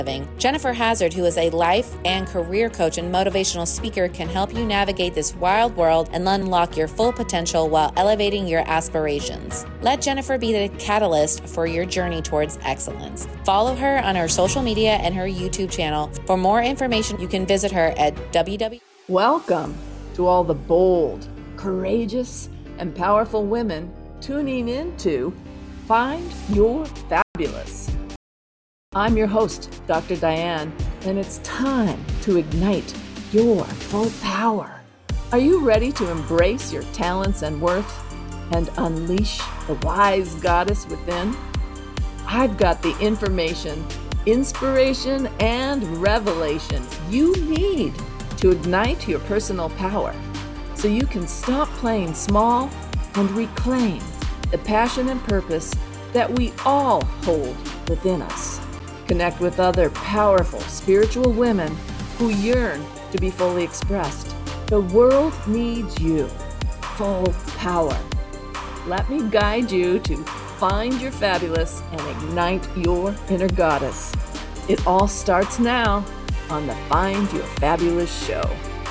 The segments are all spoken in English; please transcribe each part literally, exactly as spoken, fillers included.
living. Jennifer Hazard, who is a life and career coach and motivational speaker, can help you navigate this wild world and unlock your full potential while elevating your aspirations. Let Jennifer be the catalyst for your journey towards excellence. Follow her on her social media and her YouTube channel. For more information, you can visit her at w w w. Welcome to all the bold, courageous, and powerful women tuning in to Find Your Fabulous. I'm your host, Doctor Diane, and it's time to ignite your full power. Are you ready to embrace your talents and worth and unleash the wise goddess within? I've got the information, inspiration, and revelation you need to ignite your personal power so you can stop playing small and reclaim the passion and purpose that we all hold within us. Connect with other powerful spiritual women who yearn to be fully expressed. The world needs you. Full power. Let me guide you to find your fabulous and ignite your inner goddess. It all starts now on the Find Your Fabulous show.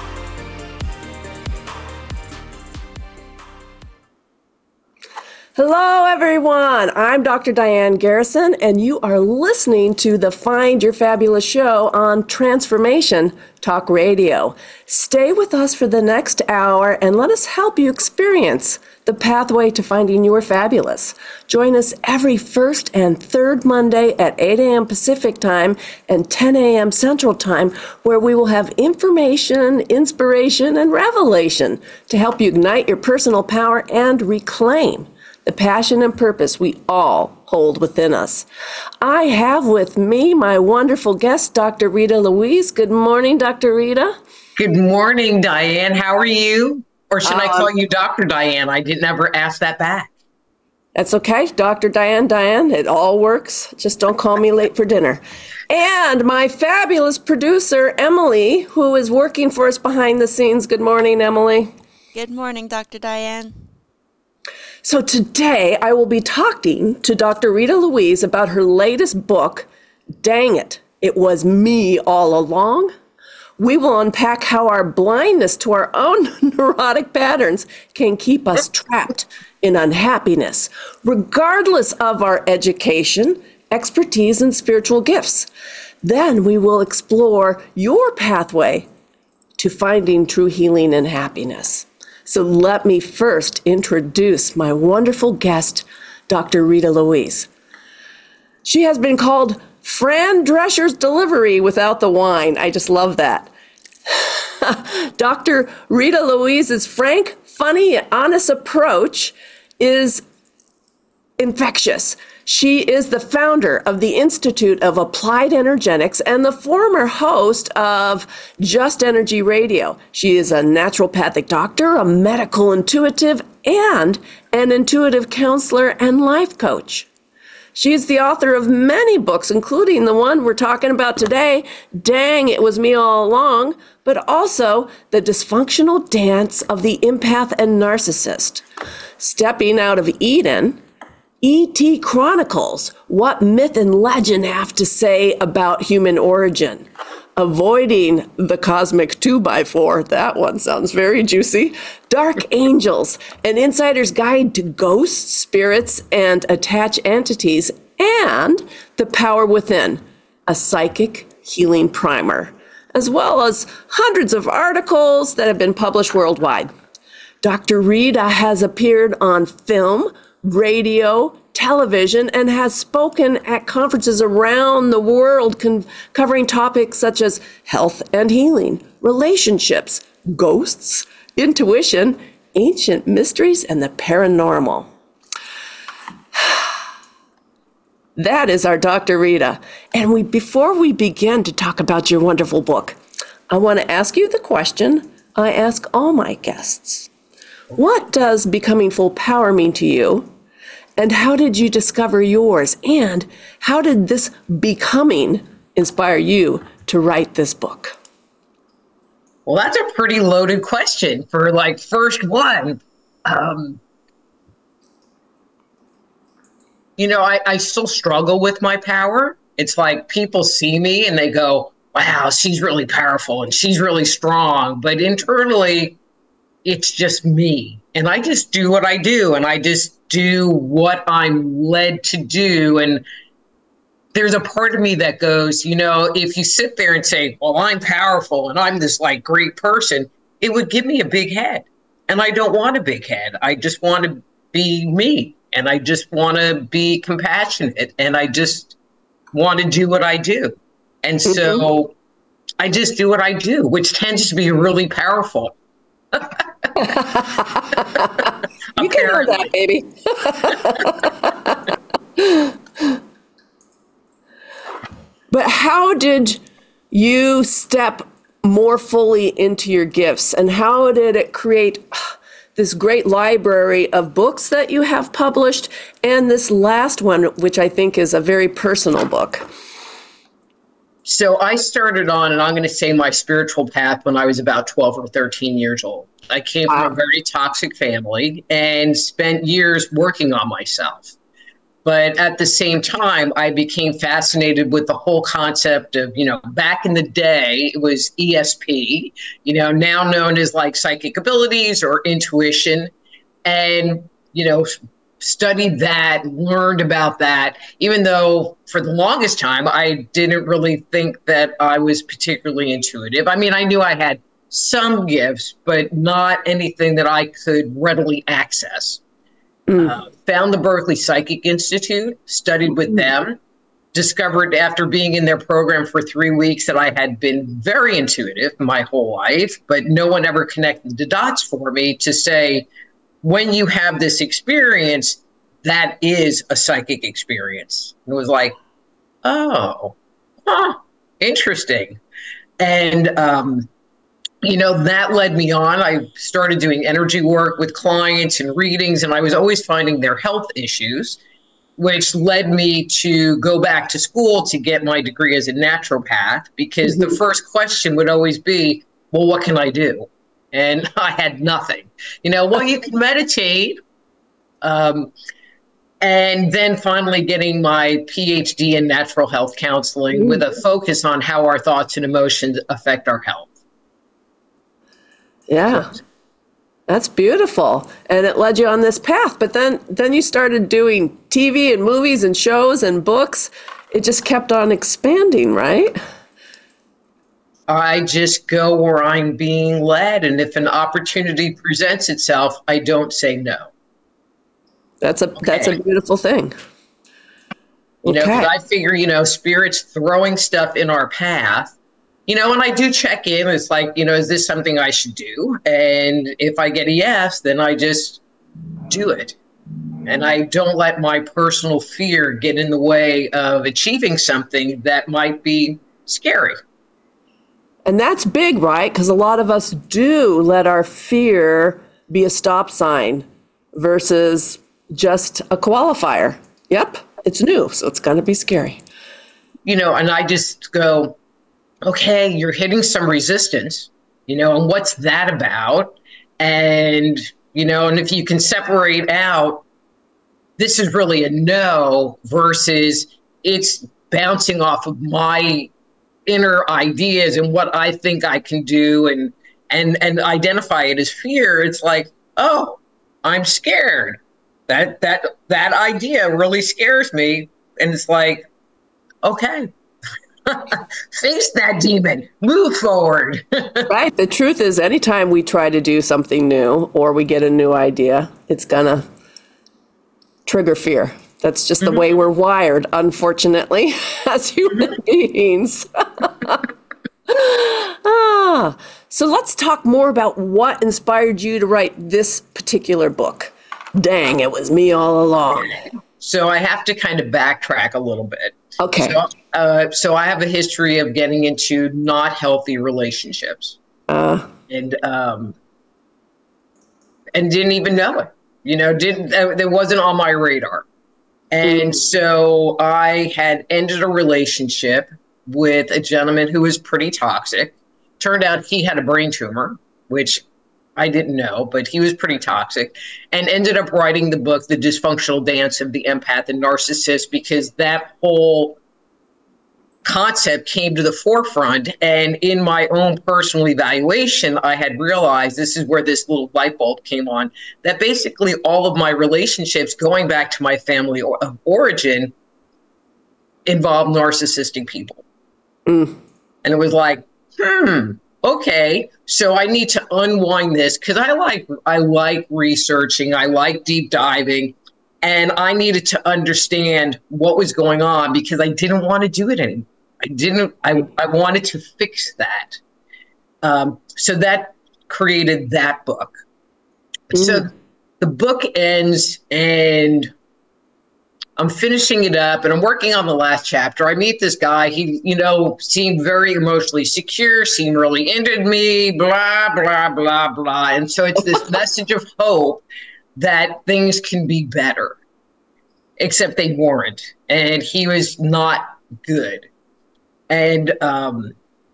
Hello, everyone. I'm Doctor Diane Garrison, and you are listening to the Find Your Fabulous show on Transformation Talk Radio. Stay with us for the next hour and let us help you experience the pathway to finding your fabulous. Join us every first and third Monday at eight a.m. Pacific Time and ten a.m. Central Time, where we will have information, inspiration, and revelation to help you ignite your personal power and reclaim the passion and purpose we all hold within us. I have with me my wonderful guest, Doctor Rita Louise. Good morning, Doctor Rita. Good morning, Diane. How are you? Or should um, I call you Doctor Diane? I didn't ever ask that back. That's okay. Doctor Diane, Diane, it all works. Just don't call me late for dinner. And my fabulous producer, Emily, who is working for us behind the scenes. Good morning, Emily. Good morning, Doctor Diane. So today I will be talking to Doctor Rita Louise about her latest book, Dang It, It Was Me All Along. We will unpack how our blindness to our own neurotic patterns can keep us trapped in unhappiness, regardless of our education, expertise, and spiritual gifts. Then we will explore your pathway to finding true healing and happiness. So let me first introduce my wonderful guest, Doctor Rita Louise. She has been called Fran Drescher's delivery without the wine. I just love that. Doctor Rita Louise's frank, funny, honest approach is infectious. She is the founder of the Institute of Applied Energetics and the former host of Just Energy Radio. She is a naturopathic doctor, a medical intuitive, and an intuitive counselor and life coach. She is the author of many books, including the one we're talking about today, Dang, It Was Me All Along, but also The Dysfunctional Dance of the Empath and Narcissist, Stepping Out of Eden, E T Chronicles, What Myth and Legend Have to Say About Human Origin, Avoiding the Cosmic two by four, that one sounds very juicy, Dark Angels, An Insider's Guide to Ghosts, Spirits, and Attached Entities, and The Power Within, a Psychic Healing Primer, as well as hundreds of articles that have been published worldwide. Doctor Rita has appeared on film, radio, television, and has spoken at conferences around the world con- covering topics such as health and healing, relationships, ghosts, intuition, ancient mysteries, and the paranormal. That is our Doctor Rita. And we, before we begin to talk about your wonderful book, I want to ask you the question I ask all my guests. What does becoming full power mean to you? And how did you discover yours? And how did this becoming inspire you to write this book? Well, that's a pretty loaded question for like first one. Um, you know, I, I still struggle with my power It's like people see me and they go, wow, she's really powerful and she's really strong. But internally, it's just me. And I just do what I do. And I just do what I'm led to do. And there's a part of me that goes, you know, if you sit there and say, well, I'm powerful and I'm this like great person, it would give me a big head. And I don't want a big head. I just want to be me. And I just want to be compassionate. And I just want to do what I do. And so mm-hmm. I just do what I do, which tends to be really powerful. You can do that, baby. But how did you step more fully into your gifts, and how did it create this great library of books that you have published, and this last one, which I think is a very personal book? So I started on, and I'm going to say my spiritual path when I was about twelve or thirteen years old. I came wow. from a very toxic family and spent years working on myself. But at the same time, I became fascinated with the whole concept of, you know, back in the day, it was E S P, you know, now known as like psychic abilities or intuition. And, you know, studied that, learned about that, even though for the longest time, I didn't really think that I was particularly intuitive. I mean, I knew I had some gifts, but not anything that I could readily access. Mm. Uh, found the Berkeley Psychic Institute, studied with mm. them, discovered after being in their program for three weeks that I had been very intuitive my whole life, but no one ever connected the dots for me to say, when you have this experience, that is a psychic experience. It was like, oh, huh, interesting. And, um, you know, that led me on. I started doing energy work with clients and readings, and I was always finding their health issues, which led me to go back to school to get my degree as a naturopath, because mm-hmm. the first question would always be, well, what can I do? And I had nothing. You know, well, you can meditate. Um, and then finally getting my P H D in natural health counseling mm-hmm. with a focus on how our thoughts and emotions affect our health. Yeah, that's beautiful. And it led you on this path. But then, then you started doing T V and movies and shows and books. It just kept on expanding, right? I just go where I'm being led. And if an opportunity presents itself, I don't say no. That's a, okay. that's a beautiful thing. You okay. know, 'cause I figure, you know, spirit's throwing stuff in our path. You know, and I do check in. It's like, you know, is this something I should do? And if I get a yes, then I just do it. And I don't let my personal fear get in the way of achieving something that might be scary. And that's big, right? Because a lot of us do let our fear be a stop sign versus just a qualifier. Yep, it's new, so it's going to be scary. You know, and I just go, okay, you're hitting some resistance, you know, and what's that about? And, you know, and if you can separate out, this is really a no versus it's bouncing off of my inner ideas and what I think I can do, and, and, and identify it as fear. It's like, oh, I'm scared. That, that, that idea really scares me. And it's like, okay. Face that demon, move forward. Right. The truth is, anytime we try to do something new or we get a new idea, it's gonna trigger fear. That's just the mm-hmm. way we're wired, unfortunately, as human mm-hmm. beings. ah, so let's talk more about what inspired you to write this particular book. Dang, it was me all along. So I have to kind of backtrack a little bit. Okay. So, uh, so I have a history of getting into not healthy relationships, uh, and um, and didn't even know it. You know, didn't uh, it wasn't on my radar. And mm. so I had ended a relationship with a gentleman who was pretty toxic. Turned out he had a brain tumor, which I didn't know, but he was pretty toxic, and ended up writing the book, The Dysfunctional Dance of the Empath and Narcissist, because that whole concept came to the forefront. And in my own personal evaluation, I had realized, this is where this little light bulb came on, that basically all of my relationships going back to my family of origin involved narcissistic people. Mm. And it was like, hmm, okay, so I need to unwind this, because I like I like researching, I like deep diving, and I needed to understand what was going on, because I didn't want to do it anymore. I didn't. I, I wanted to fix that. Um, so that created that book. Mm. So the book ends, and I'm finishing it up, and I'm working on the last chapter. I meet this guy. He, you know, seemed very emotionally secure, seemed really into me, blah, blah, blah, blah. And so it's this message of hope that things can be better, except they weren't. And he was not good. And, um,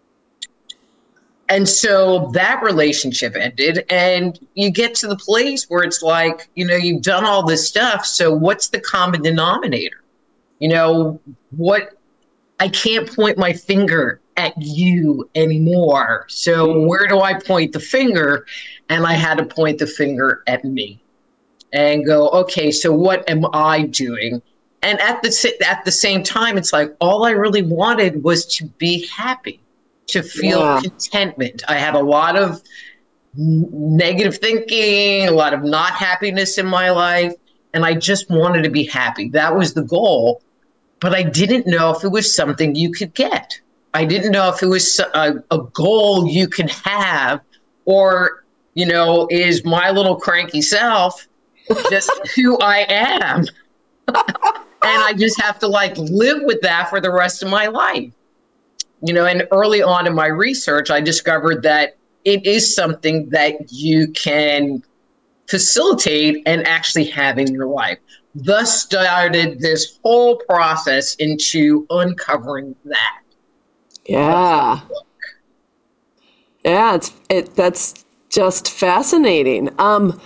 and so that relationship ended, and you get to the place where it's like, you know, you've done all this stuff. So what's the common denominator? You know, what, I can't point my finger at you anymore. So where do I point the finger? And I had to point the finger at me and go, okay, so what am I doing? And at the, at the same time, it's like, all I really wanted was to be happy, to feel yeah. contentment. I had a lot of negative thinking, a lot of not happiness in my life, and I just wanted to be happy. That was the goal, but I didn't know if it was something you could get. I didn't know if it was a, a goal you could have, or, you know, is my little cranky self just who I am? And I just have to like live with that for the rest of my life. You know, and early on in my research, I discovered that it is something that you can facilitate and actually have in your life. Thus started this whole process into uncovering that. Yeah. Yeah, it's it that's just fascinating. Um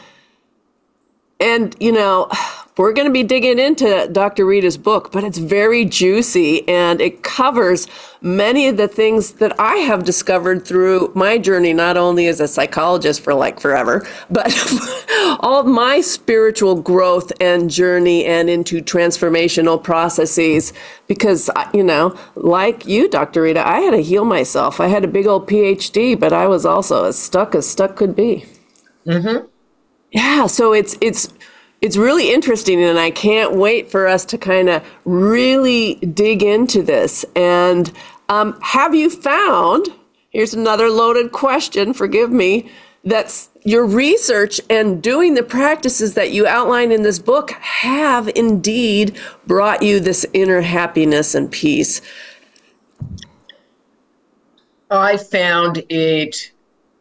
and you know, we're going to be digging into Doctor Rita's book, but it's very juicy, and it covers many of the things that I have discovered through my journey, not only as a psychologist for like forever, but all my spiritual growth and journey and into transformational processes. Because, you know, like you, Doctor Rita, I had to heal myself. I had a big old P H D, but I was also as stuck as stuck could be. Mm-hmm. Yeah, so it's it's It's really interesting, and I can't wait for us to kind of really dig into this. And um, have you found, here's another loaded question, forgive me, that your research and doing the practices that you outline in this book have indeed brought you this inner happiness and peace? I found it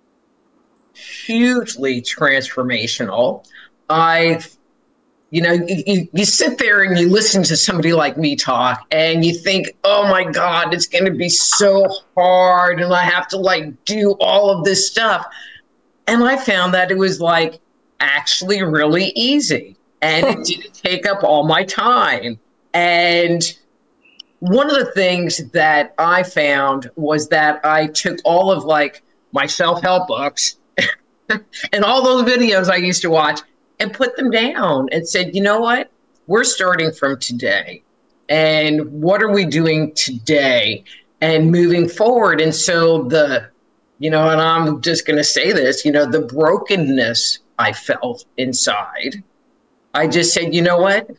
hugely transformational. I've You know, you, you sit there and you listen to somebody like me talk, and you think, oh my God, it's going to be so hard, and I have to like do all of this stuff. And I found that it was like actually really easy, and it didn't take up all my time. And one of the things that I found was that I took all of like my self-help books and all those videos I used to watch, and put them down and said, you know what, we're starting from today. And what are we doing today and moving forward? And so the, you know, and I'm just going to say this, you know, the brokenness I felt inside, I just said, you know what,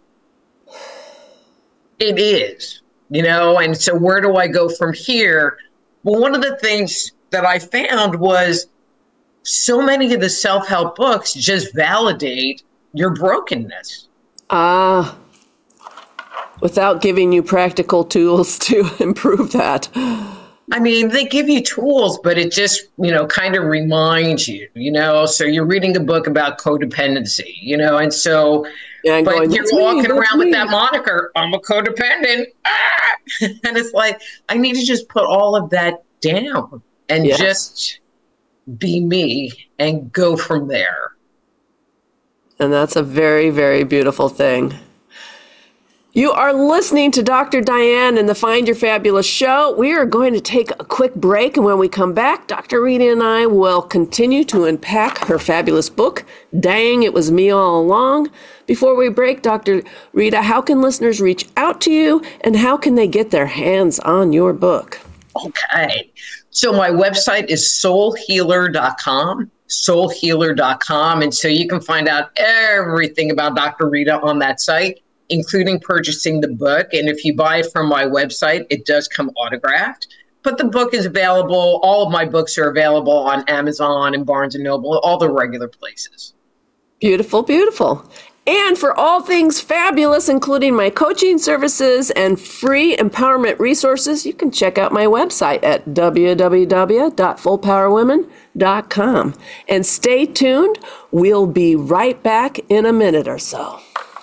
it is, you know, and so where do I go from here? Well, one of the things that I found was, so many of the self-help books just validate your brokenness. Ah, uh, without giving you practical tools to improve that. I mean, they give you tools, but it just, you know, kind of reminds you, you know, so you're reading a book about codependency, you know, and so, yeah, and but going, you're walking me, around me. with that moniker, I'm a codependent. Ah! And it's like, I need to just put all of that down and yes. just be me and go from there. And that's a very, very beautiful thing. You are listening to Doctor Diane and the Find Your Fabulous show. We are going to take a quick break, and when we come back, Doctor Rita and I will continue to unpack her fabulous book, Dang, It Was Me All Along. Before we break, Doctor Rita, how can listeners reach out to you, and how can they get their hands on your book? Okay. So my website is soul healer dot com, soul healer dot com. And so you can find out everything about Doctor Rita on that site, including purchasing the book. And if you buy it from my website, it does come autographed. But the book is available. All of my books are available on Amazon and Barnes and Noble, all the regular places. Beautiful, beautiful. And for all things fabulous, including my coaching services and free empowerment resources, you can check out my website at w w w dot full power women dot com. And stay tuned. We'll be right back in a minute or so.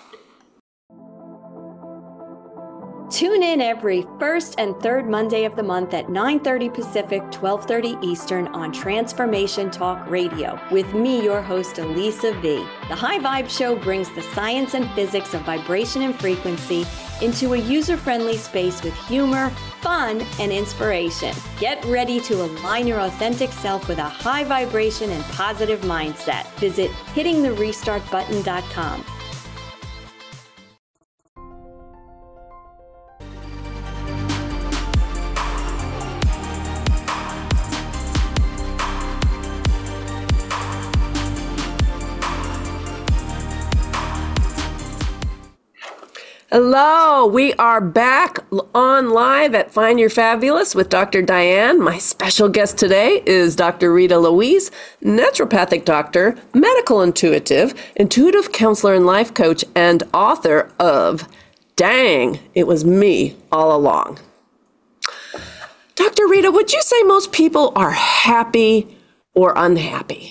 Tune in every first and third Monday of the month at nine thirty Pacific, twelve thirty Eastern on Transformation Talk Radio with me, your host, Elisa V. The High Vibe Show brings the science and physics of vibration and frequency into a user-friendly space with humor, fun, and inspiration. Get ready to align your authentic self with a high vibration and positive mindset. Visit hitting the restart button dot com. Hello, we are back on live at Find Your Fabulous with Doctor Diane. My special guest today is Doctor Rita Louise, naturopathic doctor, medical intuitive, intuitive counselor and life coach, and author of Dang, It Was Me All Along. Doctor Rita, would you say most people are happy or unhappy?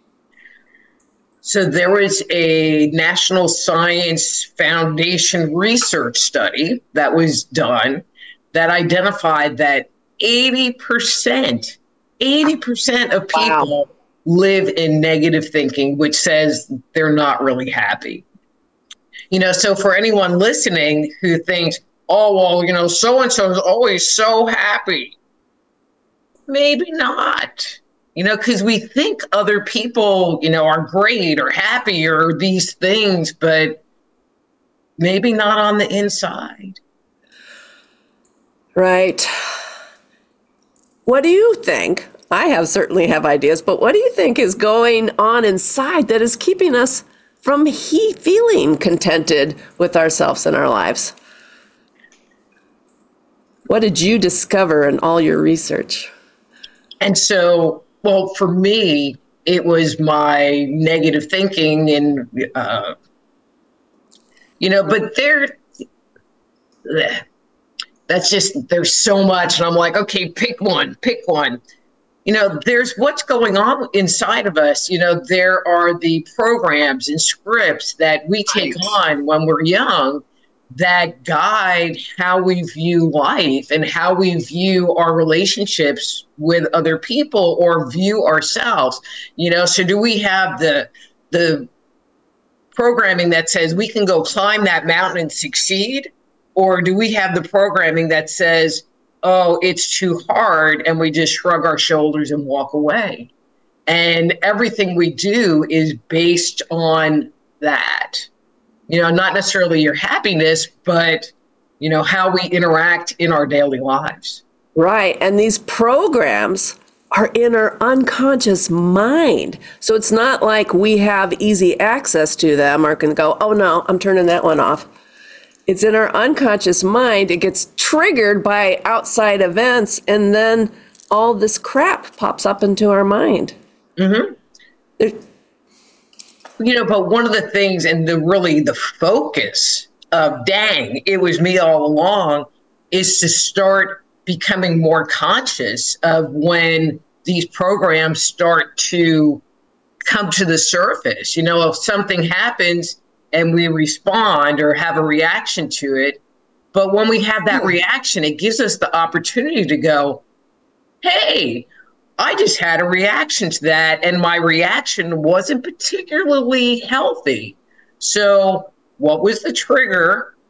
So there was a National Science Foundation research study that was done that identified that eighty percent, eighty percent of people wow. live in negative thinking, which says they're not really happy. You know, so for anyone listening who thinks, oh, well, you know, so-and-so is always so happy. Maybe not. You know, because we think other people, you know, are great or happy or these things, but maybe not on the inside. Right. What do you think? I have certainly have ideas, but what do you think is going on inside that is keeping us from he feeling contented with ourselves and our lives? What did you discover in all your research? And so, well, for me, it was my negative thinking and, uh, you know, but there, that's just, there's so much. And I'm like, okay, pick one, pick one. You know, there's what's going on inside of us. You know, there are the programs and scripts that we take on when we're young that guide how we view life and how we view our relationships with other people or view ourselves. You know, so do we have the the programming that says we can go climb that mountain and succeed? Or do we have the programming that says, oh, it's too hard, and we just shrug our shoulders and walk away? And everything we do is based on that. You know, not necessarily your happiness, but, you know, how we interact in our daily lives. Right. And these programs are in our unconscious mind. So it's not like we have easy access to them or can go, oh, no, I'm turning that one off. It's in our unconscious mind. It gets triggered by outside events, and then all this crap pops up into our mind. Mm-hmm. There, You know, but one of the things and the really the focus of Dang, It Was Me All Along is to start becoming more conscious of when these programs start to come to the surface. You know, if something happens and we respond or have a reaction to it, but when we have that reaction, it gives us the opportunity to go, hey, I just had a reaction to that, and my reaction wasn't particularly healthy. So what was the trigger?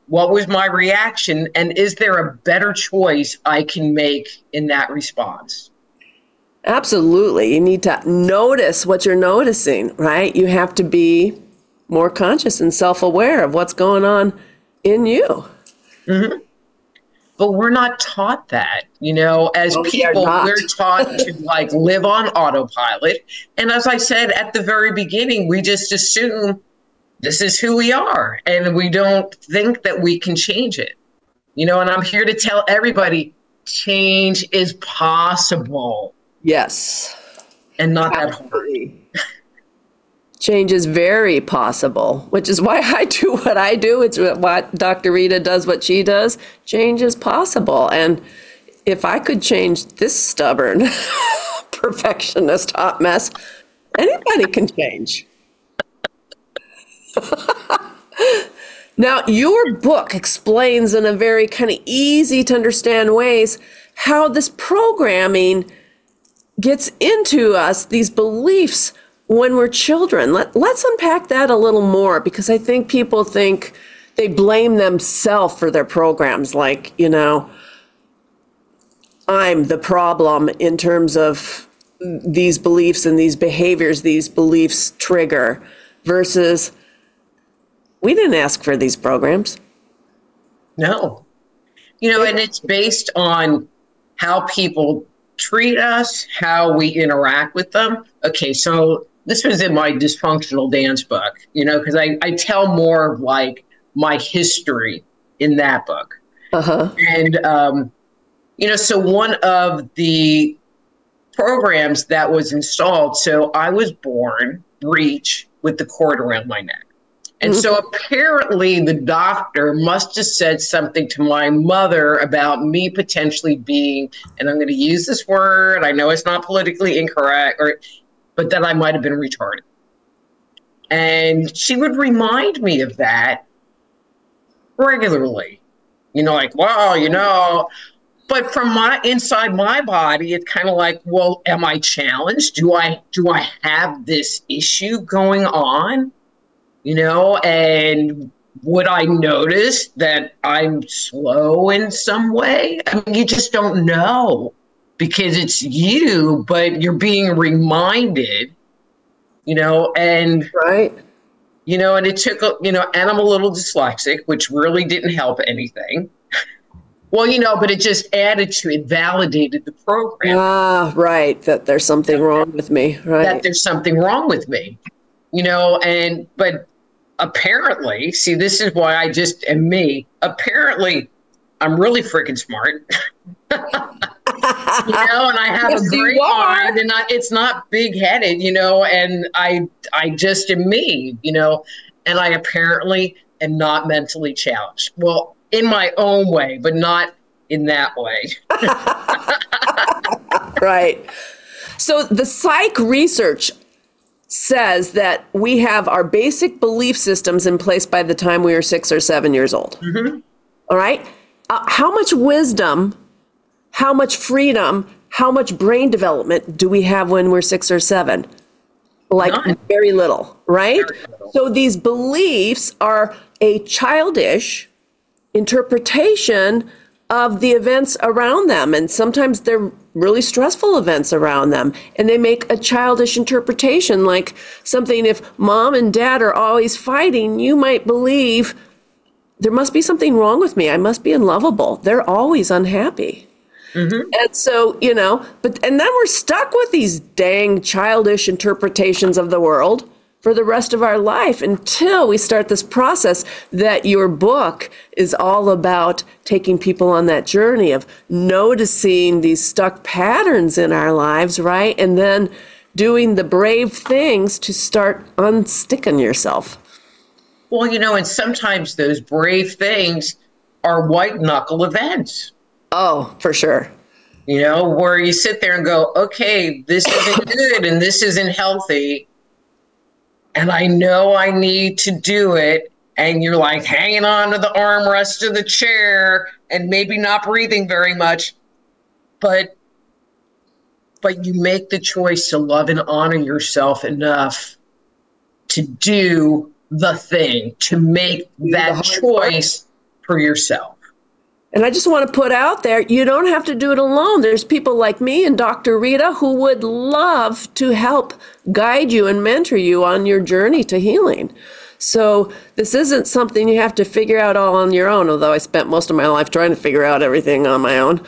What was my reaction? And is there a better choice I can make in that response? Absolutely. You need to notice what you're noticing, right? You have to be more conscious and self-aware of what's going on in you. Mm-hmm. But we're not taught that, you know, as Oh, we are people, not. we're taught to like live on autopilot. And as I said at the very beginning, we just assume this is who we are and we don't think that we can change it, you know, and I'm here to tell everybody change is possible Yes. and not that hard. Absolutely. Change is very possible, which is why I do what I do. It's what Doctor Rita does, what she does. Change is possible. And if I could change this stubborn, perfectionist hot mess, anybody can change. Now, your book explains in a very kind of easy to understand ways how this programming gets into us, these beliefs when we're children. Let, let's unpack that a little more, because I think people think they blame themselves for their programs. Like, you know, I'm the problem in terms of these beliefs and these behaviors these beliefs trigger, versus we didn't ask for these programs. No, you know, and it's based on how people treat us, how we interact with them. Okay, so this was in my dysfunctional dance book, you know, because I, I tell more of like my history in that book. Uh-huh. And, um, you know, so one of the programs that was installed, so I was born breech with the cord around my neck. And so apparently the doctor must have said something to my mother about me potentially being, and I'm going to use this word, I know it's not politically incorrect, or, but that I might have been retarded. And she would remind me of that regularly. You know, like, wow, you know, but from my inside my body, it's kind of like, well, am I challenged? Do I do I have this issue going on? You know, and would I notice that I'm slow in some way? I mean, you just don't know because it's you, but you're being reminded, you know, and, Right. you know, and it took, a, you know, and I'm a little dyslexic, which really didn't help anything. Well, you know, but it just added to it, validated the program. Ah, right. That there's something wrong with me. Right. That there's something wrong with me, you know, and, but apparently, see, this is why I just am me. Apparently, I'm really freaking smart. You know, and I have Yes, a great you are. mind, and I, it's not big-headed, you know, and I I just am me, you know, and I apparently am not mentally challenged. Well, in my own way, but not in that way. Right. So the psych research says that we have our basic belief systems in place by the time we are six or seven years old. Mm-hmm. All right. Uh, how much wisdom, how much freedom, how much brain development do we have when we're six or seven? Like None. very little, right? Very little. So these beliefs are a childish interpretation of the events around them. And sometimes they're really stressful events around them. And they make a childish interpretation, like something, if mom and dad are always fighting, you might believe there must be something wrong with me. I must be unlovable. They're always unhappy. Mm-hmm. And so, you know, but, and then we're stuck with these dang childish interpretations of the world for the rest of our life until we start this process that your book is all about, taking people on that journey of noticing these stuck patterns in our lives, right? And then doing the brave things to start unsticking yourself. Well, you know, and sometimes those brave things are white knuckle events. Oh, for sure. You know, where you sit there and go, okay, this isn't good and this isn't healthy. And I know I need to do it. And you're like hanging on to the armrest of the chair and maybe not breathing very much. But, but you make the choice to love and honor yourself enough to do the thing, to make that choice for yourself. And I just want to put out there, you don't have to do it alone. There's people like me and Doctor Rita who would love to help guide you and mentor you on your journey to healing. So this isn't something you have to figure out all on your own, although I spent most of my life trying to figure out everything on my own.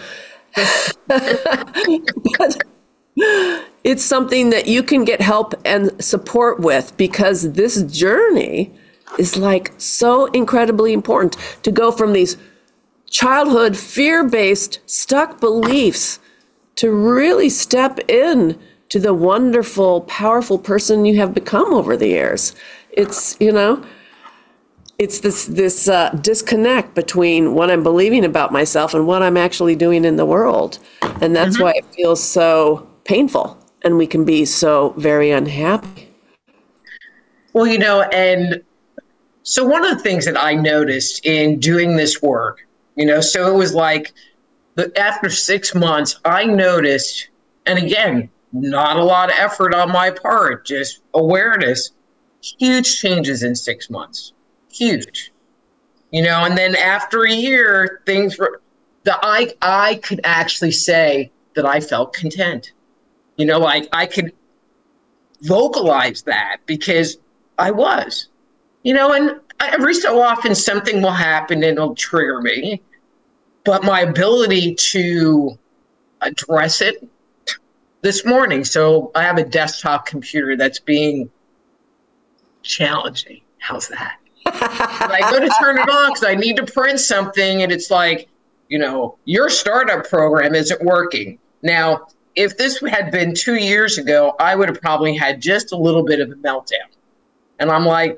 But it's something that you can get help and support with, because this journey is like so incredibly important to go from these childhood fear-based stuck beliefs to really step in to the wonderful, powerful person you have become over the years. It's, you know, it's this this uh, disconnect between what I'm believing about myself and what I'm actually doing in the world. And that's mm-hmm. why it feels so painful, and we can be so very unhappy. Well, you know, and so one of the things that I noticed in doing this work, you know, so it was like the, after six months, I noticed, and again, not a lot of effort on my part, just awareness, huge changes in six months, huge, you know, and then after a year, things were, the, I, I could actually say that I felt content, you know, like I could vocalize that because I was, you know, and every so often something will happen and it'll trigger me, but my ability to address it this morning. So I have a desktop computer that's being challenging. How's that? I go to turn it on because I need to print something, and it's like, you know, your startup program isn't working. Now, if this had been two years ago, I would have probably had just a little bit of a meltdown. And I'm like,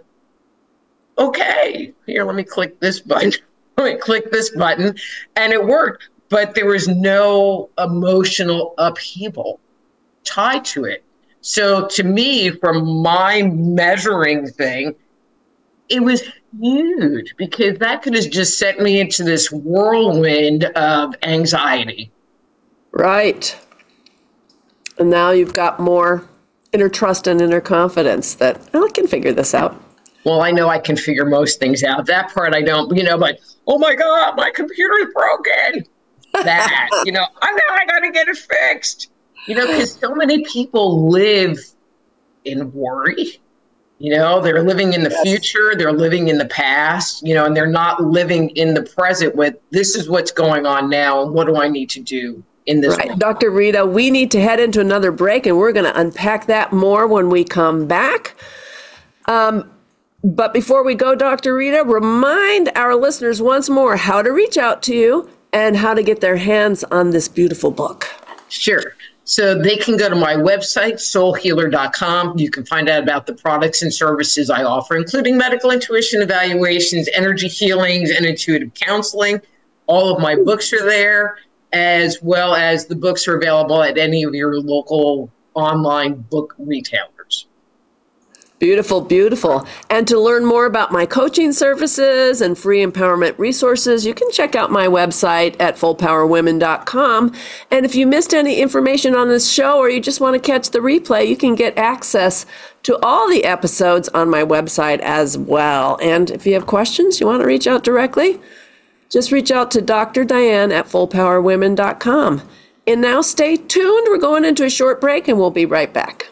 okay, here, let me click this button. Let me click this button. And it worked, but there was no emotional upheaval tied to it. So to me, from my measuring thing, it was huge, because that could have just set me into this whirlwind of anxiety. Right. And now you've got more inner trust and inner confidence that, oh, I can figure this out. Well, I know I can figure most things out. That part I don't, you know, but, oh my God, my computer is broken. That, you know, I know I got to get it fixed. You know, because so many people live in worry. You know, they're living in the yes. future, they're living in the past, you know, and they're not living in the present with, this is what's going on now, and what do I need to do in this right. moment? Doctor Rita, we need to head into another break, and we're going to unpack that more when we come back. Um, but before we go, Doctor Rita, remind our listeners once more how to reach out to you and how to get their hands on this beautiful book. Sure. So they can go to my website, soul healer dot com. You can find out about the products and services I offer, including medical intuition evaluations, energy healings, and intuitive counseling. All of my books are there, as well as the books are available at any of your local online book retailers. Beautiful, beautiful. And to learn more about my coaching services and free empowerment resources, you can check out my website at full power women dot com. And if you missed any information on this show, or you just want to catch the replay, you can get access to all the episodes on my website as well. And if you have questions, you want to reach out directly, just reach out to Doctor Diane at full power women dot com. And now stay tuned. We're going into a short break, and we'll be right back.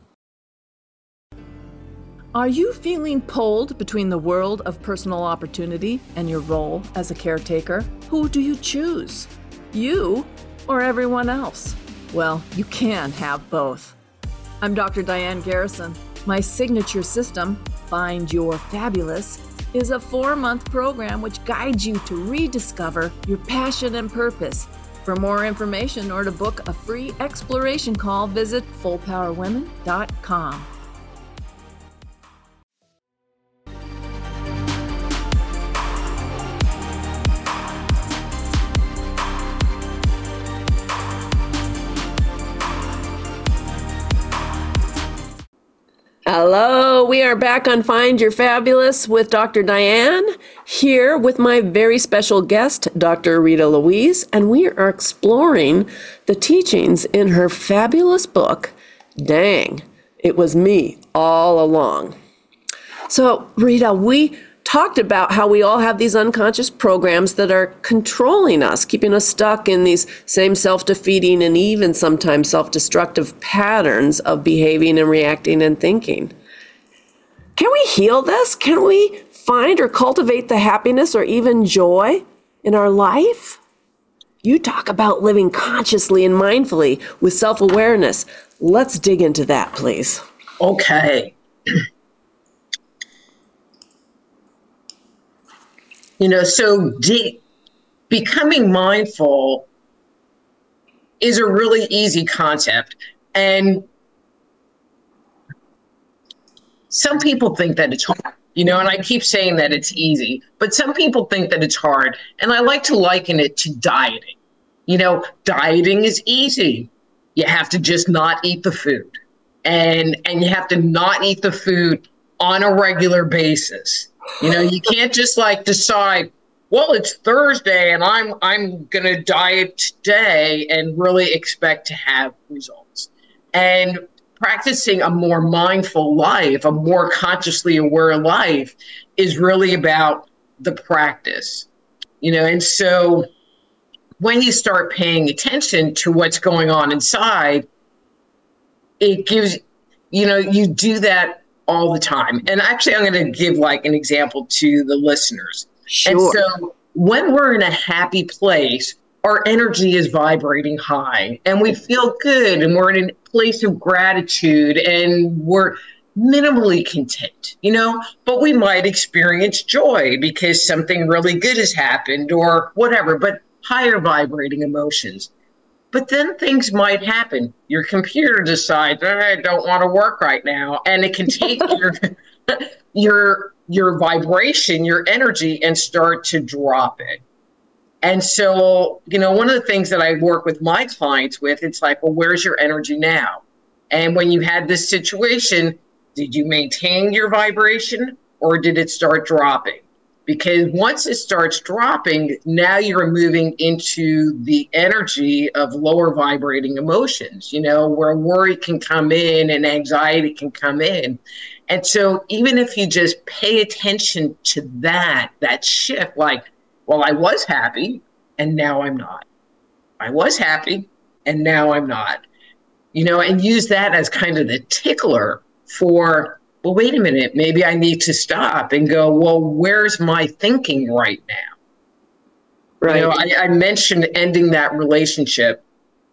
Are you feeling pulled between the world of personal opportunity and your role as a caretaker? Who do you choose? You or everyone else? Well, you can have both. I'm Doctor Diane Garrison. My signature system, Find Your Fabulous, is a four-month program which guides you to rediscover your passion and purpose. For more information or to book a free exploration call, visit full power women dot com. Hello, we are back on Find Your Fabulous with Doctor Diane, here with my very special guest, Doctor Rita Louise, and we are exploring the teachings in her fabulous book, Dang, It Was Me All Along. So, Rita, we talked about how we all have these unconscious programs that are controlling us, keeping us stuck in these same self-defeating and even sometimes self-destructive patterns of behaving and reacting and thinking. Can we heal this? Can we find or cultivate the happiness or even joy in our life? You talk about living consciously and mindfully with self-awareness. Let's dig into that, please. Okay. You know, so de- becoming mindful is a really easy concept. And some people think that it's hard, you know, and I keep saying that it's easy, but some people think that it's hard. And I like to liken it to dieting. You know, dieting is easy. You have to just not eat the food. And and you have to not eat the food on a regular basis. You know, you can't just like decide, well, it's Thursday and I'm I'm going to diet today and really expect to have results. And practicing a more mindful life, a more consciously aware life is really about the practice. You know, and so when you start paying attention to what's going on inside, it gives, you know, you do that all the time. And actually, I'm going to give like an example to the listeners. Sure. And so when we're in a happy place, our energy is vibrating high and we feel good and we're in a place of gratitude and we're minimally content, you know, but we might experience joy because something really good has happened or whatever, but higher vibrating emotions. But then things might happen. Your computer decides, oh, I don't want to work right now. And it can take your, your, your vibration, your energy, and start to drop it. And so, you know, one of the things that I work with my clients with, it's like, well, where's your energy now? And when you had this situation, did you maintain your vibration or did it start dropping? Because once it starts dropping, now you're moving into the energy of lower vibrating emotions, you know, where worry can come in and anxiety can come in. And so even if you just pay attention to that, that shift, like, well, I was happy and now I'm not. I was happy and now I'm not, you know, and use that as kind of the tickler for, well, wait a minute, maybe I need to stop and go, well, where's my thinking right now? Right. You know, I, I mentioned ending that relationship.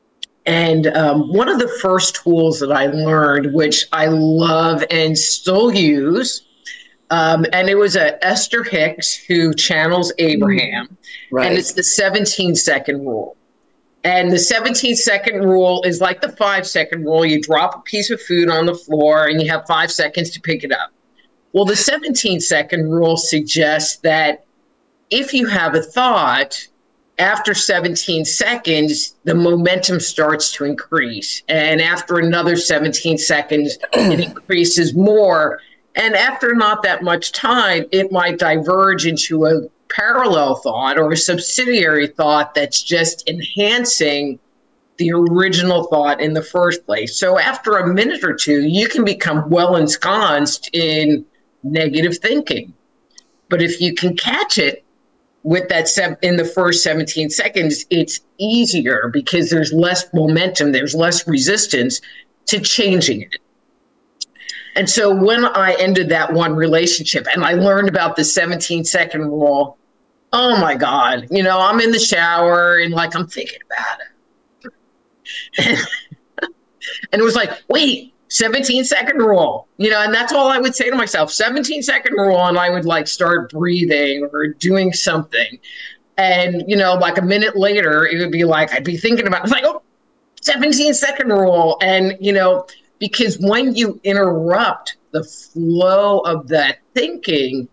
And um, one of the first tools that I learned, which I love and still use, um, and it was a Esther Hicks who channels Abraham, right. And it's the seventeen second rule. And the seventeen second rule is like the five second rule. You drop a piece of food on the floor and you have five seconds to pick it up. Well, the seventeen second rule suggests that if you have a thought, after seventeen seconds, the momentum starts to increase. And after another seventeen seconds, it increases more. And after not that much time, it might diverge into a parallel thought or a subsidiary thought that's just enhancing the original thought in the first place. So after a minute or two, you can become well ensconced in negative thinking. But if you can catch it with that sev- in the first seventeen seconds, it's easier because there's less momentum, there's less resistance to changing it. And so when I ended that one relationship and I learned about the seventeen second rule, oh my God, you know, I'm in the shower and like, I'm thinking about it. And it was like, wait, seventeen second rule, you know, and that's all I would say to myself, seventeen second rule. And I would like start breathing or doing something. And, you know, like a minute later, it would be like, I'd be thinking about, it's like, oh, seventeen second rule. And, you know, because when you interrupt the flow of that thinking,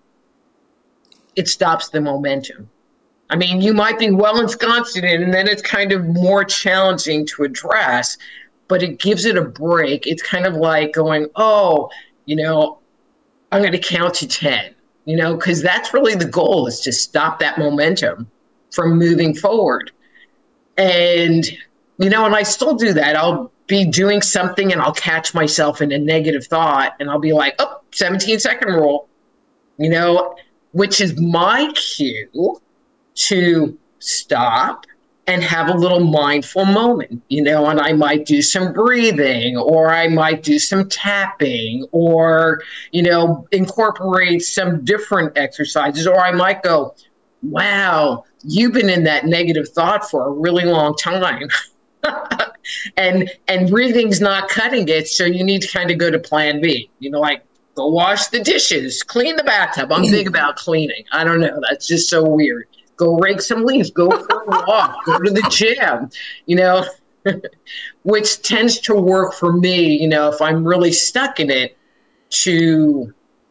it stops the momentum. I mean, you might be well ensconced in it, and then it's kind of more challenging to address, but it gives it a break. It's kind of like going, oh, you know, I'm going to count to ten, you know, because that's really the goal, is to stop that momentum from moving forward. And, you know, and I still do that. I'll be doing something and I'll catch myself in a negative thought and I'll be like, oh, seventeen second rule, you know, which is my cue to stop and have a little mindful moment, you know, and I might do some breathing, or I might do some tapping, or, you know, incorporate some different exercises, or I might go, wow, you've been in that negative thought for a really long time. and and breathing's not cutting it, so you need to kind of go to plan B, you know, like go wash the dishes, clean the bathtub. I'm big about cleaning. I don't know, that's just so weird. Go rake some leaves, go for a walk, go to the gym, you know, which tends to work for me, you know, if I'm really stuck in it, to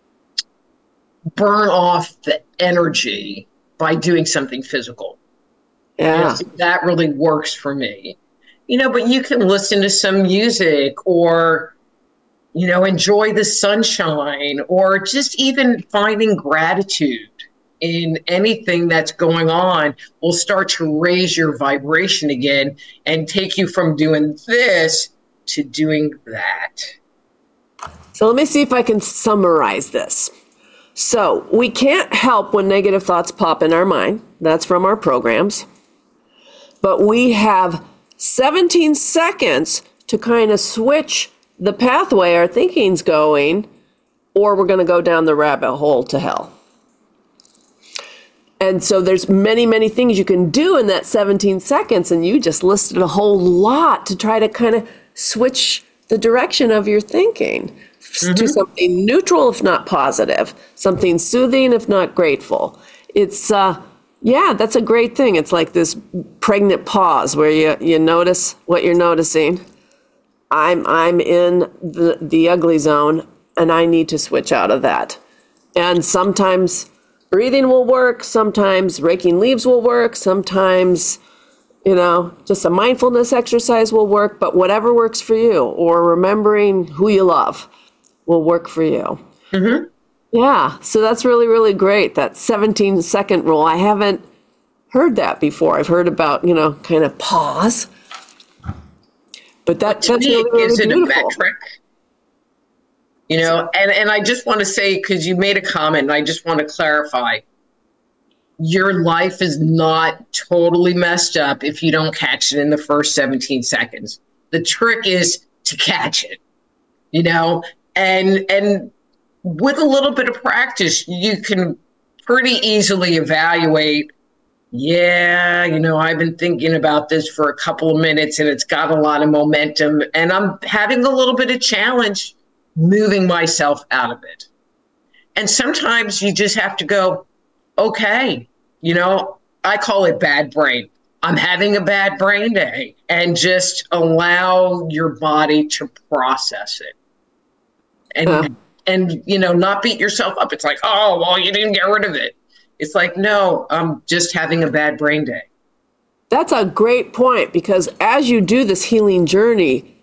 burn off the energy by doing something physical. Yeah. You know, so that really works for me. You know, but you can listen to some music, or, you know, enjoy the sunshine, or just even finding gratitude in anything that's going on will start to raise your vibration again and take you from doing this to doing that. So let me see if I can summarize this. So we can't help when negative thoughts pop in our mind. That's from our programs. But we have seventeen seconds to kind of switch the pathway our thinking's going, or we're going to go down the rabbit hole to hell. And so there's many, many things you can do in that seventeen seconds, and you just listed a whole lot to try to kind of switch the direction of your thinking mm-hmm. to something neutral, if not positive, something soothing, if not grateful. It's, uh, yeah, that's a great thing. It's like this pregnant pause where you, you notice what you're noticing. I'm, I'm in the, the ugly zone, and I need to switch out of that. And sometimes breathing will work, sometimes raking leaves will work, sometimes, you know, just a mindfulness exercise will work, but whatever works for you, or remembering who you love will work for you. Mm-hmm. Yeah, so that's really, really great, that seventeen second rule. I haven't heard that before. I've heard about, you know, kind of pause. But that, to that's me, really, really is it beautiful. a metric? You know, and, and I just want to say, because you made a comment, and I just want to clarify, your life is not totally messed up if you don't catch it in the first seventeen seconds. The trick is to catch it, you know, and and with a little bit of practice, you can pretty easily evaluate, yeah, you know, I've been thinking about this for a couple of minutes and it's got a lot of momentum, and I'm having a little bit of challenge moving myself out of it. And sometimes you just have to go, okay, you know, I call it bad brain. I'm having a bad brain day, and just allow your body to process it. And, uh. and, you know, not beat yourself up. It's like, oh, well, you didn't get rid of it. It's like, no, I'm just having a bad brain day. That's a great point, because as you do this healing journey,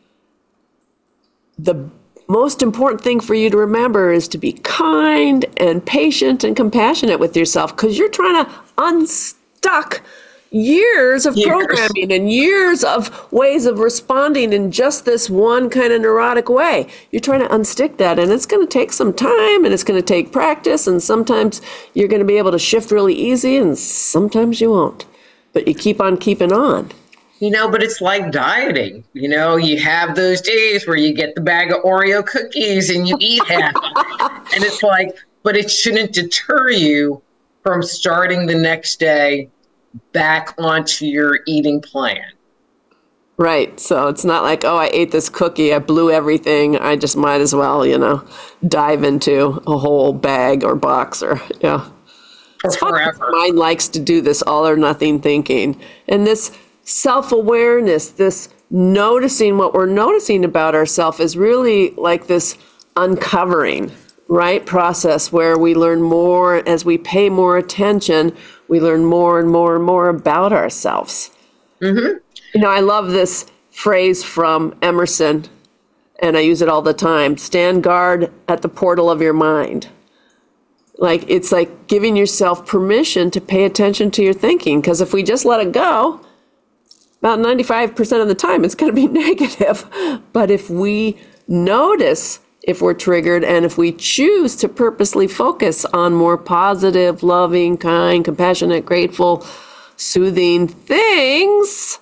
the most important thing for you to remember is to be kind and patient and compassionate with yourself, because you're trying to unstuck years of years. programming and years of ways of responding in just this one kind of neurotic way. You're trying to unstick that, and it's going to take some time, and it's going to take practice, and sometimes you're going to be able to shift really easy, and sometimes you won't. But you keep on keeping on. You know, but it's like dieting. You know, you have those days where you get the bag of Oreo cookies and you eat half of it. And it's like, but it shouldn't deter you from starting the next day back onto your eating plan. Right. So it's not like, oh, I ate this cookie, I blew everything, I just might as well, you know, dive into a whole bag or box, or, yeah. For forever. My mind likes to do this all or nothing thinking. And this self-awareness, this noticing what we're noticing about ourselves, is really like this uncovering, right, process where we learn more. As we pay more attention, we learn more and more and more about ourselves. Mm-hmm. You know, I love this phrase from Emerson, and I use it all the time: stand guard at the portal of your mind. Like, it's like giving yourself permission to pay attention to your thinking, because if we just let it go, about ninety-five percent of the time, it's going to be negative. But if we notice if we're triggered. And if we choose to purposely focus on more positive, loving, kind, compassionate, grateful, soothing things,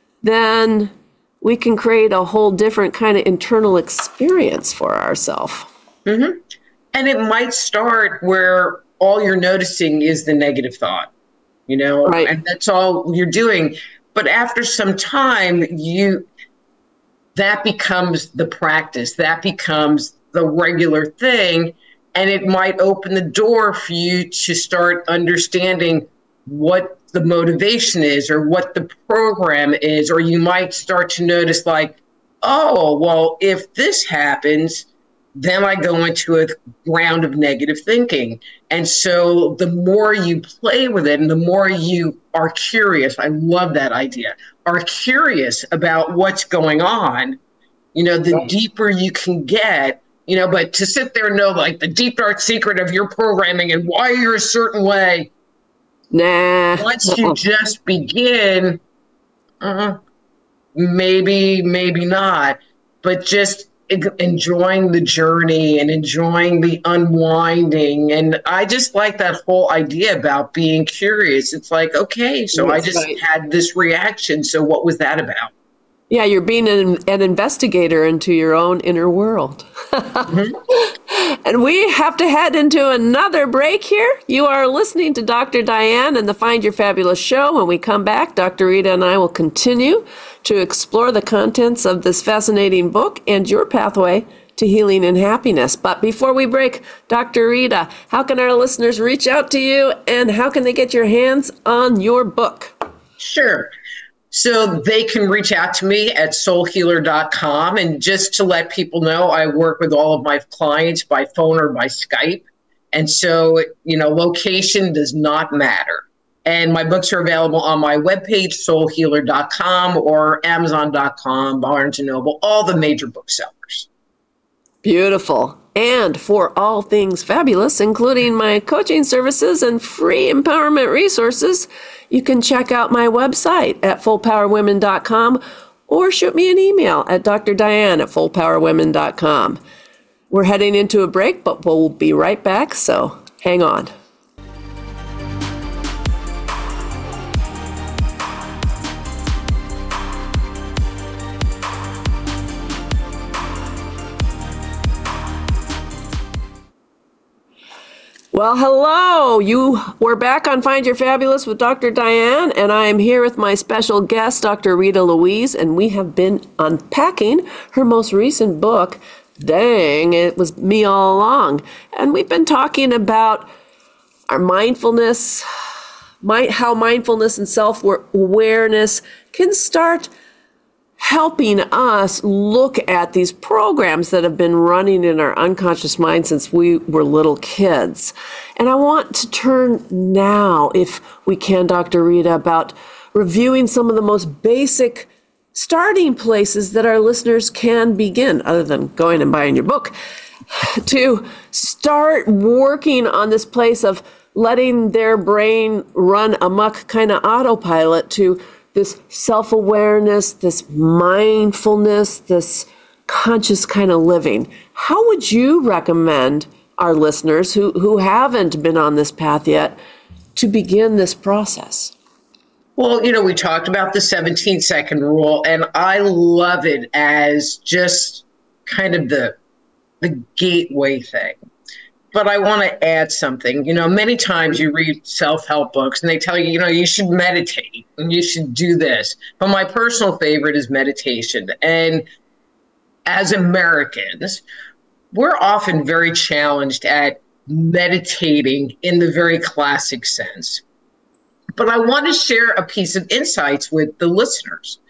then we can create a whole different kind of internal experience for ourselves. Mm-hmm. And it might start where all you're noticing is the negative thought, you know, right. and that's all you're doing. But after some time, you that becomes the practice, that becomes the regular thing, and it might open the door for you to start understanding what the motivation is or what the program is, or you might start to notice like, oh, well, if this happens, then I go into a round of negative thinking. And so the more you play with it and the more you are curious, I love that idea, are curious about what's going on, you know, the deeper you can get, you know, but to sit there and know like the deep dark secret of your programming and why you're a certain way. Nah. Once you just begin, uh, maybe, maybe not, but just enjoying the journey and enjoying the unwinding. And I just like that whole idea about being curious. It's like, okay, so That's I just right. had this reaction. So what was that about? Yeah, you're being an, an investigator into your own inner world. Mm-hmm. And we have to head into another break here. You are listening to Doctor Diane and the Find Your Fabulous show. When we come back, Doctor Rita and I will continue to explore the contents of this fascinating book and your pathway to healing and happiness. But before we break, Doctor Rita, how can our listeners reach out to you and how can they get your hands on your book? Sure. So they can reach out to me at soul healer dot com. And just to let people know, I work with all of my clients by phone or by Skype. And so, you know, location does not matter. And my books are available on my webpage, soul healer dot com, or amazon dot com, Barnes and Noble, all the major booksellers. Beautiful. And for all things fabulous, including my coaching services and free empowerment resources, you can check out my website at full power women dot com or shoot me an email at d r diane at full power women dot com. We're heading into a break, but we'll be right back, so hang on. Well, hello. You we're back on Find Your Fabulous with Doctor Diane, and I am here with my special guest, Doctor Rita Louise, and we have been unpacking her most recent book, Dang, It Was Me All Along. And we've been talking about our mindfulness, my, how mindfulness and self-awareness can start helping us look at these programs that have been running in our unconscious mind since we were little kids. And I want to turn now, if we can, Doctor Rita, about reviewing some of the most basic starting places that our listeners can begin, other than going and buying your book, to start working on this place of letting their brain run amok, kind of autopilot, to this self-awareness, this mindfulness, this conscious kind of living. How would you recommend our listeners who, who haven't been on this path yet to begin this process? Well, you know, we talked about the seventeen second rule, and I love it as just kind of the the gateway thing. But I want to add something. You know, many times you read self-help books and they tell you, you know, you should meditate and you should do this. But my personal favorite is meditation. And as Americans, we're often very challenged at meditating in the very classic sense. But I want to share a piece of insights with the listeners.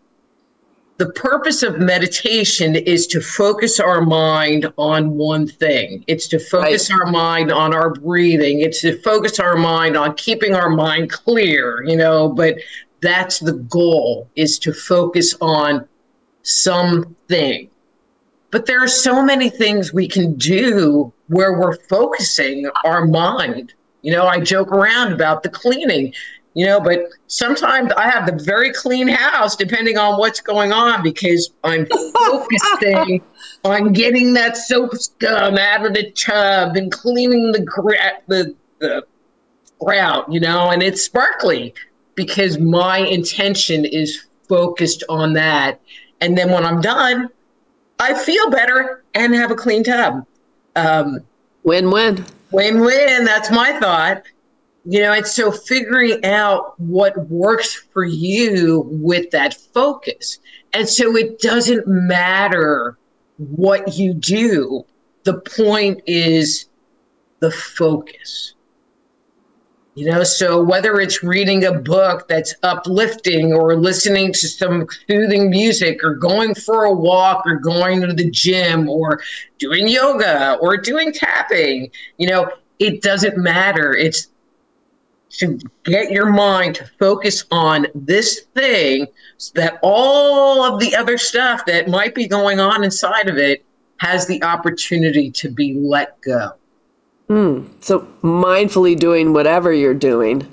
The purpose of meditation is to focus our mind on one thing. It's to focus right. our mind on our breathing. It's to focus our mind on keeping our mind clear, you know, but that's the goal, is to focus on something. But there are so many things we can do where we're focusing our mind. You know, I joke around about the cleaning. you know, but sometimes I have the very clean house depending on what's going on because I'm focusing on getting that soap scum out of the tub and cleaning the gra- the, the grout, you know, and it's sparkly because my intention is focused on that. And then when I'm done, I feel better and have a clean tub. Um, Win-win. Win-win, that's my thought. You know, and so figuring out what works for you with that focus. And so it doesn't matter what you do. The point is the focus. You know, so whether it's reading a book that's uplifting or listening to some soothing music or going for a walk or going to the gym or doing yoga or doing tapping, you know, it doesn't matter. It's to get your mind to focus on this thing so that all of the other stuff that might be going on inside of it has the opportunity to be let go. Mm. So mindfully doing whatever you're doing.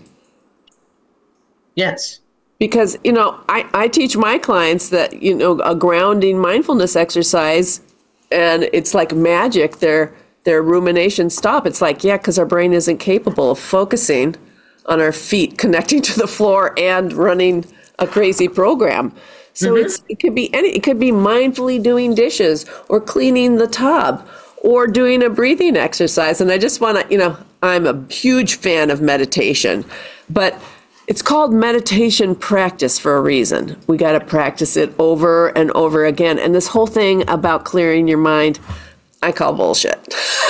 Yes. Because, you know, I, I teach my clients that, you know, a grounding mindfulness exercise, and it's like magic. Their, their ruminations stop. It's like, yeah, because our brain isn't capable of focusing on our feet, connecting to the floor and running a crazy program. So mm-hmm. it's it could be any it could be mindfully doing dishes or cleaning the tub or doing a breathing exercise. And I just want to, you know, I'm a huge fan of meditation, but it's called meditation practice for a reason. We got to practice it over and over again. And this whole thing about clearing your mind, I call bullshit.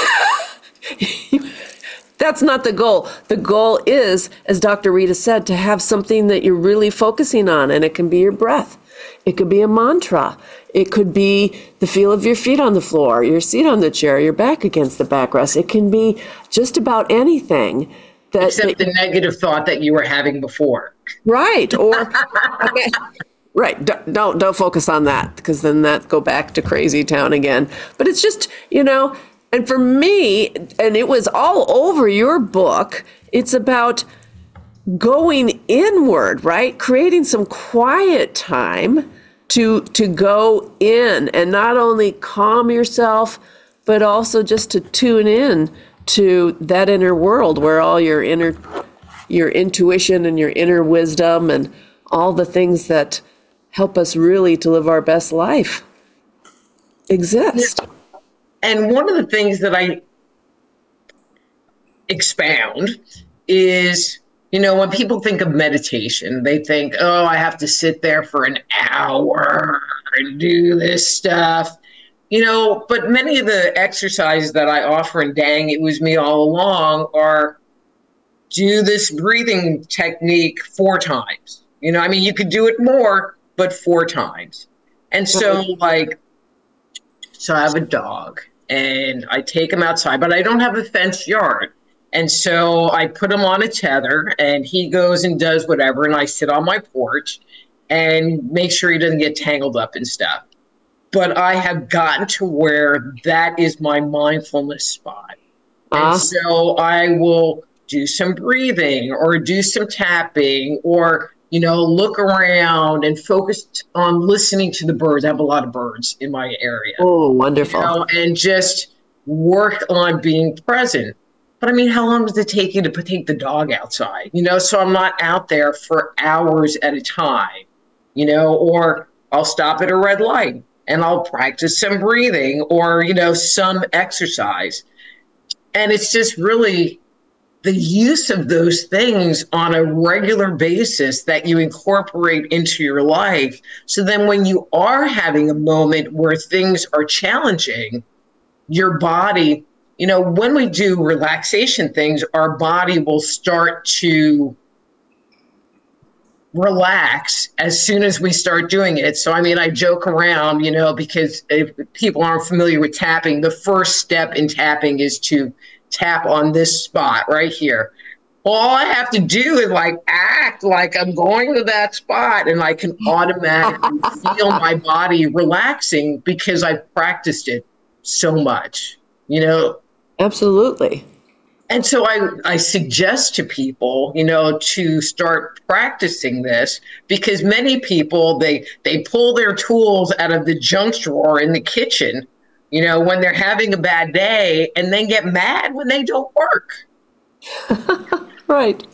That's not the goal. The goal is, as Doctor Rita said, to have something that you're really focusing on, and it can be your breath. It could be a mantra. It could be the feel of your feet on the floor, your seat on the chair, your back against the backrest. It can be just about anything. That, Except that, the negative thought that you were having before. Right. Or, okay, right. Don't, don't, don't focus on that, because then that go back to crazy town again. But it's just, you know, and for me, and it was all over your book, it's about going inward, right? Creating some quiet time to to go in and not only calm yourself, but also just to tune in to that inner world where all your inner your intuition and your inner wisdom and all the things that help us really to live our best life exist. Yeah. And one of the things that I expound is, you know, when people think of meditation, they think, oh, I have to sit there for an hour and do this stuff, you know, but many of the exercises that I offer in Dang It Was Me All Along are do this breathing technique four times. You know, I mean, you could do it more, but four times. And so like, so I have a dog and I take him outside, but I don't have a fenced yard. And so I put him on a tether and he goes and does whatever. And I sit on my porch and make sure he doesn't get tangled up and stuff. But I have gotten to where that is my mindfulness spot. Uh-huh. And so I will do some breathing or do some tapping or, you know, look around and focus on listening to the birds. I have a lot of birds in my area. Oh, wonderful. You know, and just work on being present. But I mean, how long does it take you to take the dog outside? You know, so I'm not out there for hours at a time, you know, or I'll stop at a red light and I'll practice some breathing or, you know, some exercise. And it's just really the use of those things on a regular basis that you incorporate into your life. So then when you are having a moment where things are challenging, your body, you know, when we do relaxation things, our body will start to relax as soon as we start doing it. So, I mean, I joke around, you know, because if people aren't familiar with tapping, the first step in tapping is to tap on this spot right here. All I have to do is like act like I'm going to that spot and I can automatically feel my body relaxing because I've practiced it so much, you know. Absolutely. And so I, I suggest to people, you know, to start practicing this, because many people, they they pull their tools out of the junk drawer in the kitchen, you know, when they're having a bad day, and then get mad when they don't work. Right.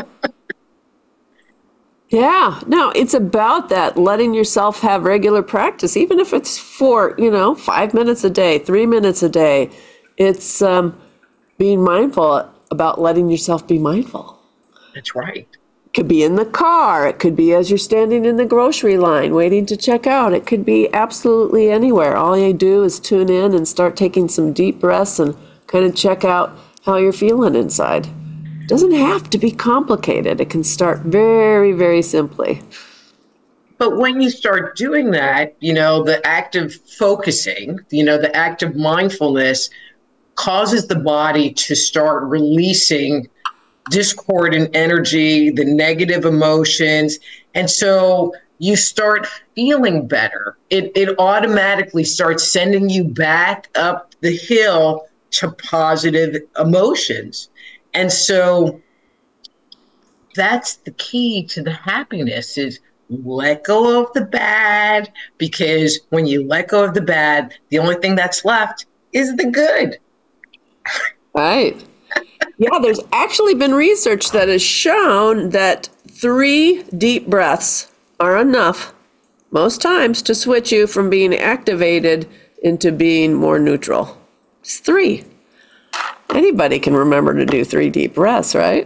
Yeah, no, it's about that, letting yourself have regular practice, even if it's for, you know, five minutes a day, three minutes a day. It's um, being mindful about letting yourself be mindful. That's right. It could be in the car. It could be as you're standing in the grocery line waiting to check out. It could be absolutely anywhere. All you do is tune in and start taking some deep breaths and kind of check out how you're feeling inside. It doesn't have to be complicated. It can start very, very simply. But when you start doing that, you know, the act of focusing, you know, the act of mindfulness causes the body to start releasing discordant energy, the negative emotions. And so you start feeling better. It, it automatically starts sending you back up the hill to positive emotions. And so that's the key to the happiness, is let go of the bad, because when you let go of the bad, the only thing that's left is the good. Right. Yeah, there's actually been research that has shown that three deep breaths are enough most times to switch you from being activated into being more neutral. It's three. Anybody can remember to do three deep breaths, right?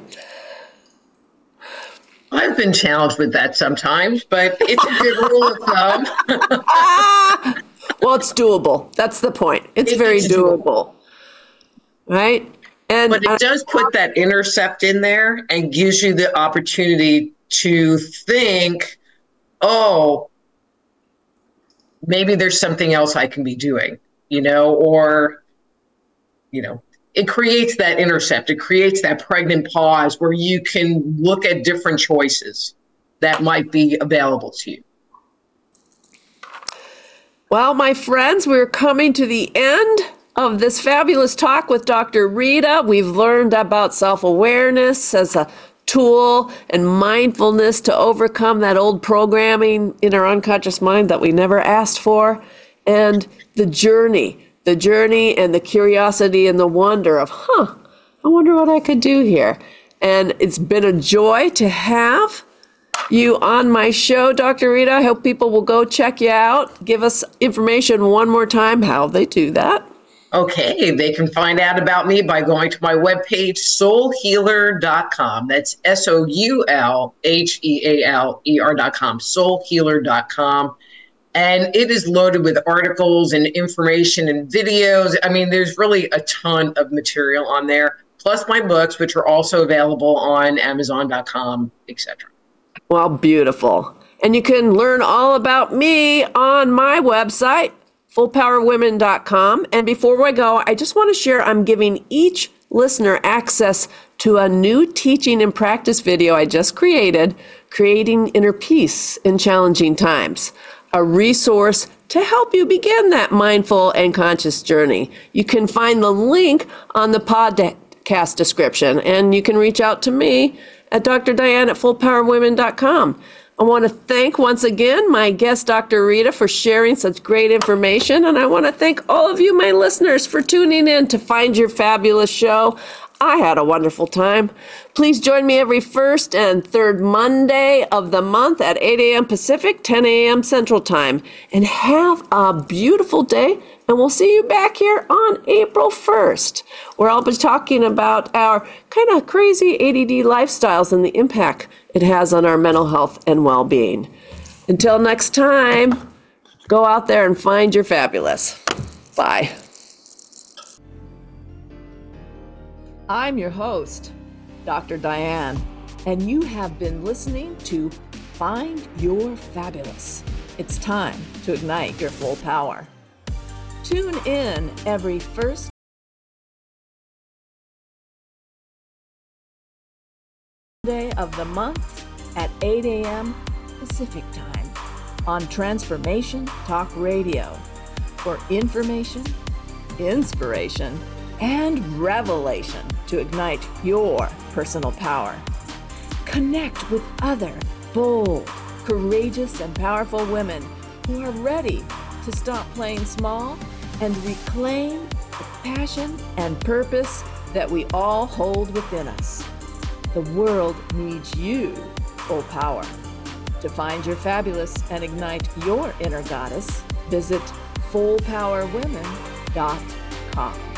I've been challenged with that sometimes, but it's a good rule of thumb. ah! Well, it's doable. That's the point. It's It very is doable. doable. Right? And But it does put that intercept in there and gives you the opportunity to think, oh, maybe there's something else I can be doing, you know, or, you know, it creates that intercept. It creates that pregnant pause where you can look at different choices that might be available to you. Well, my friends, we're coming to the end of this fabulous talk with Doctor Rita. We've learned about self-awareness as a tool and mindfulness to overcome that old programming in our unconscious mind that we never asked for, and the journey. The journey and the curiosity and the wonder of, huh, I wonder what I could do here. And it's been a joy to have you on my show, Doctor Rita. I hope people will go check you out. Give us information one more time how they do that. Okay, they can find out about me by going to my webpage, soul healer dot com. That's S O U L H E A L E R dot com, soul healer dot com. And it is loaded with articles and information and videos. I mean, there's really a ton of material on there, plus my books, which are also available on amazon dot com, et cetera. Well, beautiful. And you can learn all about me on my website, full power women dot com. And before I go, I just want to share I'm giving each listener access to a new teaching and practice video I just created, Creating Inner Peace in Challenging Times, a resource to help you begin that mindful and conscious journey. You can find the link on the podcast description, and you can reach out to me at Doctor Diane at full power women dot com. I want to thank once again my guest, Doctor Rita, for sharing such great information. And I want to thank all of you, my listeners, for tuning in to Find Your Fabulous Show. I had a wonderful time. Please join me every first and third Monday of the month at eight a.m. Pacific, ten a.m. Central Time. And have a beautiful day. And we'll see you back here on April first, where I'll be talking about our kind of crazy A D D lifestyles and the impact it has on our mental health and well-being. Until next time, go out there and find your fabulous. Bye. I'm your host, Doctor Diane, and you have been listening to Find Your Fabulous. It's time to ignite your full power. Tune in every first Monday of the month at eight a.m. Pacific Time on Transformation Talk Radio for information, inspiration, and revelation to ignite your personal power. Connect with other bold, courageous, and powerful women who are ready to stop playing small and reclaim the passion and purpose that we all hold within us. The world needs you, full power. To find your fabulous and ignite your inner goddess, visit full power women dot com.